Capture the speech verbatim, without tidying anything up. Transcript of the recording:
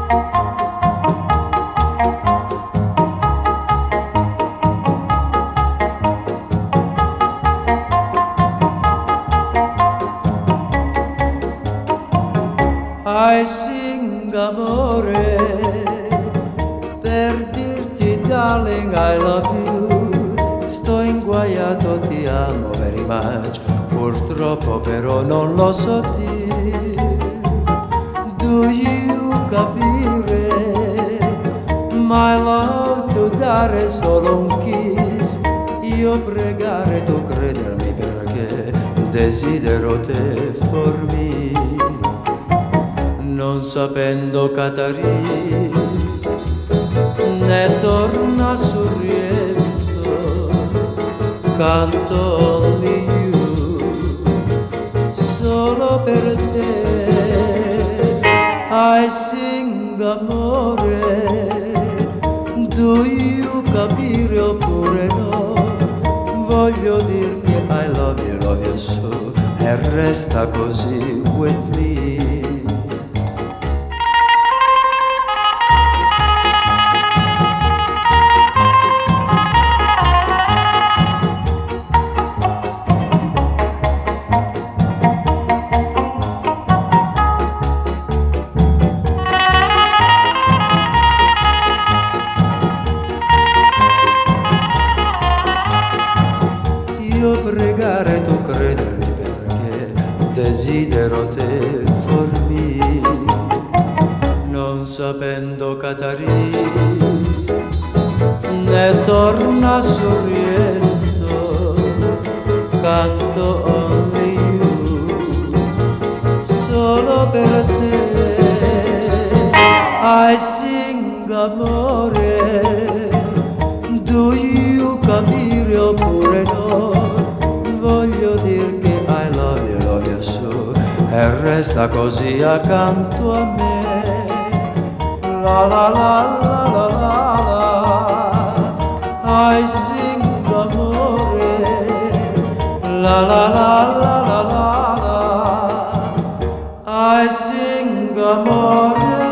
I sing amore per dirti darling I love you. Sto inguaiato, ti amo very much, purtroppo però non lo so dire. Do you capire? My love, tu dare solo un kiss, io pregare, tu credermi perché desidero te for me. Non sapendo Catarì ne torna sorriento, canto only you, solo per te. I sing amore, do you capire oppure no? Voglio dir che I love you, love you so, e resta così with me. Io pregare, tu credermi perché desidero te for me. Non sapendo Catarì ne torna sorriento, canto only you, solo per te. I sing amore, do you capire oppure no? Voglio dir che I love you, love you so, e resta così accanto a me. La la la la la la la, I sing amore. La la la la la la la, I sing amore.